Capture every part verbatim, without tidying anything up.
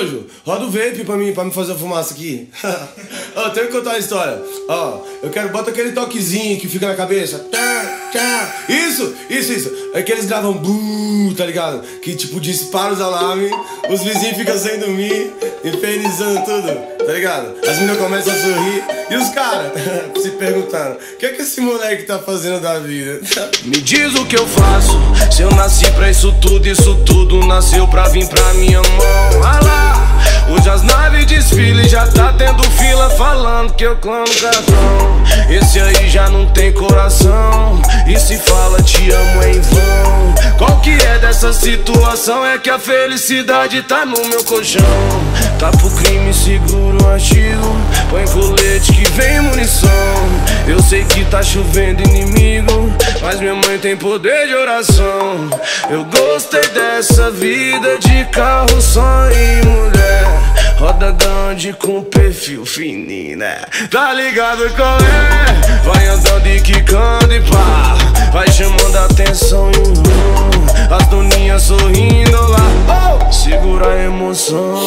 nojo, roda o vape pra mim, pra me fazer a fumaça aqui. Ó, tenho que contar uma história. Ó, eu quero, bota aquele toquezinho que fica na cabeça. Tá, tá. Isso, isso, isso. É que eles gravam buuu, tá ligado? Que tipo, dispara os alarmes, os vizinhos ficam sem dormir, infernizando tudo, tá ligado? As meninas começam a sorrir e os caras se perguntando: o que é que esse moleque tá fazendo da vida? Me diz o que eu faço, se eu nasci pra isso tudo, isso tudo nasceu pra vir pra minha mão. Ah lá, hoje as naves desfilam, já tá tendo fila falando que eu clamo cartão. Esse aí já não tem coração, e se fala te amo é em vão. Qual que é dessa situação? É que a felicidade tá no meu colchão. Tá pro crime, seguro o artigo, põe colete que vem munição. Eu sei que tá chovendo inimigo, mas minha mãe tem poder de oração. Eu gostei dessa vida de carro, só e mulher, roda grande com perfil fininho, né? Tá ligado qual é? Vai andando e quicando e pá, vai chamando a atenção e um, as doninhas sorrindo lá, oh, segura a emoção.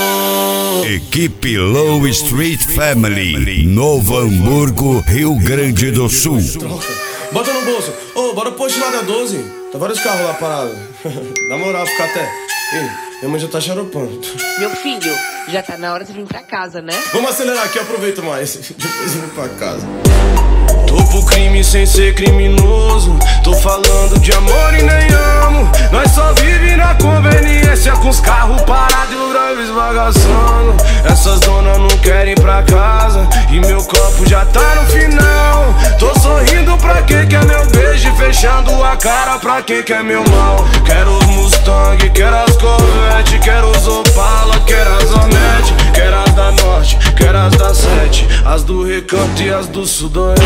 Equipe Low Street Family, Novo Hamburgo, Rio Grande do Sul. Bota no bolso. Ô, oh, bora pro posto lá da doze. Tá vários carros lá parados. Na moral, fica até. Ei, minha mãe já tá xaropando. Meu filho, já tá na hora de vir pra casa, né? Vamos acelerar aqui, eu aproveito mais. Depois eu vou pra casa. Tô pro crime sem ser criminoso, tô falando de amor e nem amo. Nós só vive na conveniência, com os carros parados e o drive esbagaçando. Essas donas não querem ir pra casa e meu copo já tá no final. Tô sorrindo pra quem quer meu beijo e fechando a cara pra quem quer meu mal. Quero os Mustang, quero as Corvette, quero os Opala, quero as Hornet, quero as da Norte, quero as da Sete, as do Recanto e as do Sudoeste.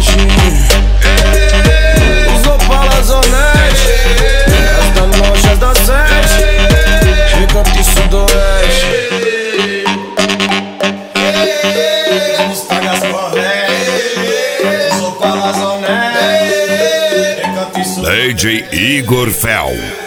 Os Opalas Hornet, as da Norte, as da Sete, Recanto e Sudoeste. Vamos pagar as Corvette, os Opalas Hornet, Recanto e Sudoeste. D J Igor Fel.